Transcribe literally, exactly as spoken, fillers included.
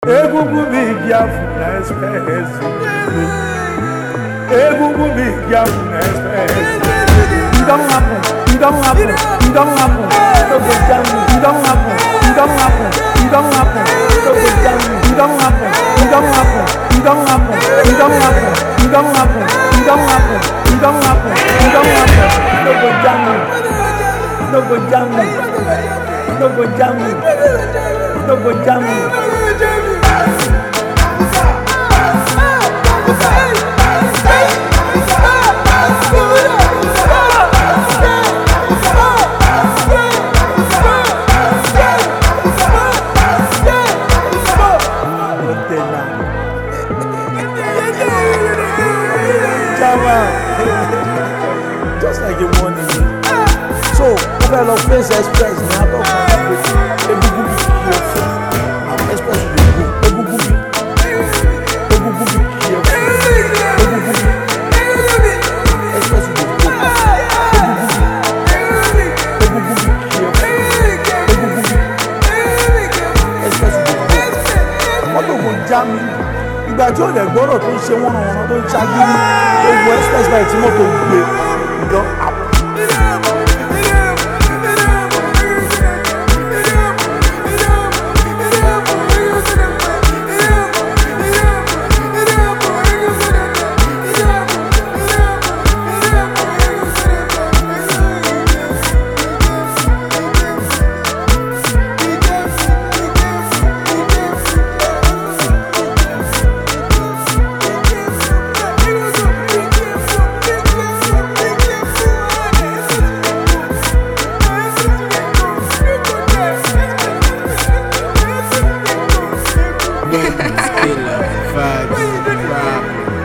Egungun mi giafu na express. Egungun mi giafu na express. You don't happen, you don't happen, you don't happen. Don't go down, you don't happen, you don't happen, you don't happen. Don't go down, you don't happen, you don't happen, you don't happen, you don't happen, you don't happen, you don't happen, you don't happen, you don't happen. Don't go down, don't go down, don't go down, don't go down. Just like you wanted me. So, over the face express, now talk about it. Egungun bi careful. Express will go. Egungun bi. Egungun bi careful. Egungun bi. Express will go. Egungun bi. Egungun bi careful. Egungun bi. Express will go. Mọ́tò kò já mi. Ìgbà tí ó lè gbọ́dọ̀ tó ń ṣe wọ́n ràn wọ́n tó ń ṣagídí. Ewu express báyìí tí mọ́tò gbé ìjọ àpò. Still a vibe,